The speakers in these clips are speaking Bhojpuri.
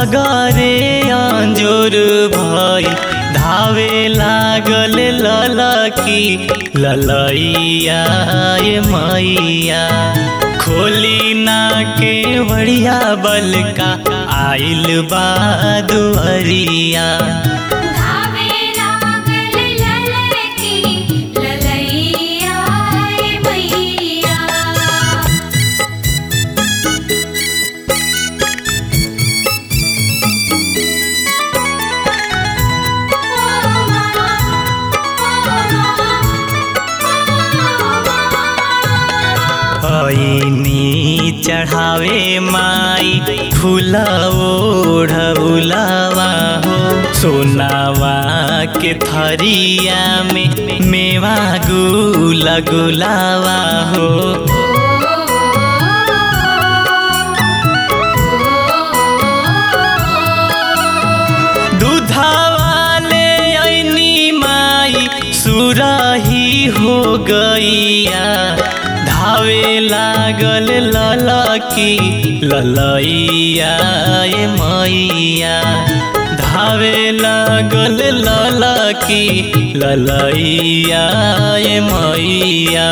सगरे अंजोर भई धावे लागल ललकी ललैया ए मैया। खोली ना के बढ़िया बलका आइल बा दुअरिया। ऐनी चढ़ावे माई फूला ओढ़ौलावा हो। सोनावा के थरिया में मेवा गुला गुलावा हो। दूधावा ले ऐनी माई सुरही हो गईया। धावे लागल ललकी ललैया ए मैया। धावे लागल ललकी ललैया ए मैया।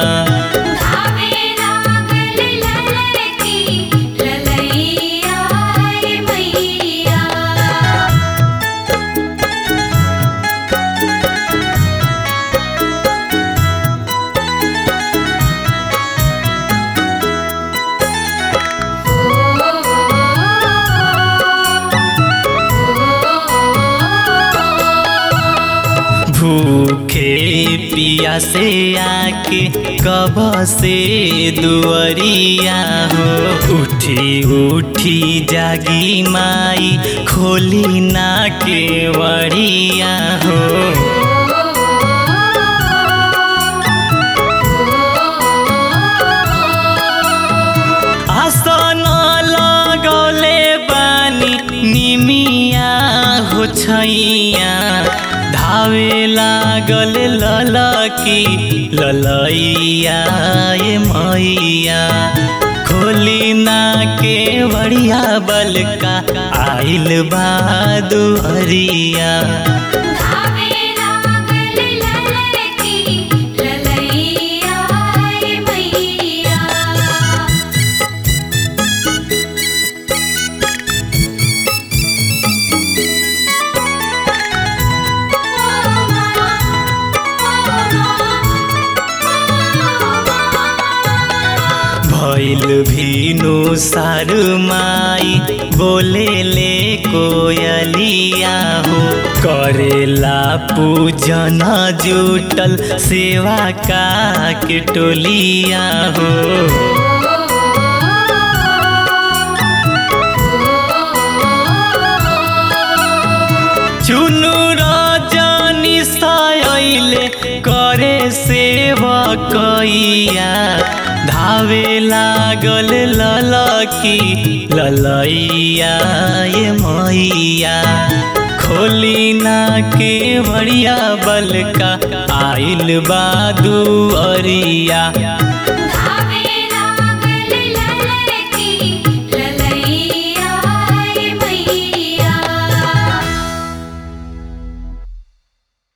भूखे पिया से आके कब से दुअरिया हो। उठी उठी जागी माई खोली ना के वरिया हो। आसन लगौले बानी निमिया हो छैया। धावे लागल ललकी ललैया ए मैया। खोली ना के बढ़िया बलका आइल बा दुअरिया। भइल भीनु सारु माई बोले ले कोयलिया हो। करेला पूजन जुटल सेवा का के टोलिया हो। चुनु रजनी सायले करे सेवा कैया। धावे लागल ललकी ललैया ए मैया। खोली ना के बढ़िया बलका आइल बा दुअरिया।